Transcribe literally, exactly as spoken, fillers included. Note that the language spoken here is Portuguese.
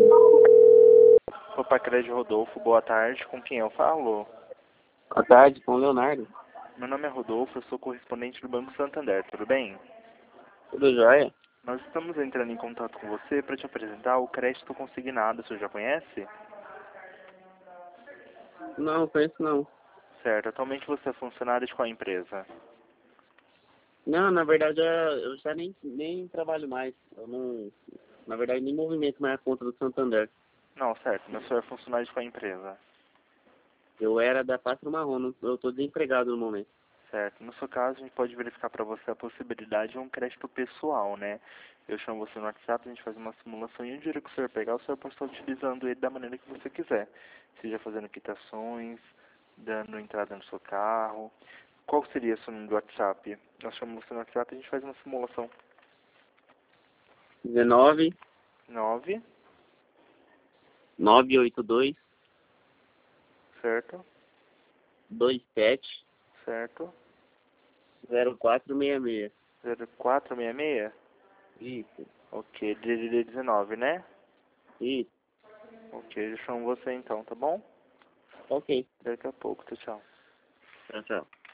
Opa, Crédito Rodolfo, boa tarde. Com quem eu falo? Boa tarde, com o Leonardo. Meu nome é Rodolfo, eu sou correspondente do Banco Santander, tudo bem? Tudo jóia? Nós estamos entrando em contato com você para te apresentar o crédito consignado, você já conhece? Não, conheço não. Certo, atualmente você é funcionário de qual empresa? Não, na verdade eu eu já nem, nem trabalho mais. Eu não, na verdade nem movimento mais a conta do Santander. Não, certo, mas você é funcionário de qual empresa? Eu era da Pássaro Marrom, não- eu estou desempregado no momento. Certo, no seu caso a gente pode verificar para você a possibilidade de um crédito pessoal, né? Eu chamo você no WhatsApp, a gente faz uma simulação e o dinheiro que o senhor pegar, o senhor pode estar utilizando ele da maneira que você quiser. Seja fazendo quitações, dando entrada no seu carro. Qual seria o seu número do WhatsApp? Nós chamamos você no WhatsApp e a gente faz uma simulação. dezenove, Nove, nove oito dois, certo? dois sete, Certo? zero quatro seis seis. Zero quatro seis seis? Isso, Ok, D D D dezenove, né? isso. Ok, eu chamo você então, tá bom? Ok. Daqui a pouco, tchau, tchau. Tchau, tchau.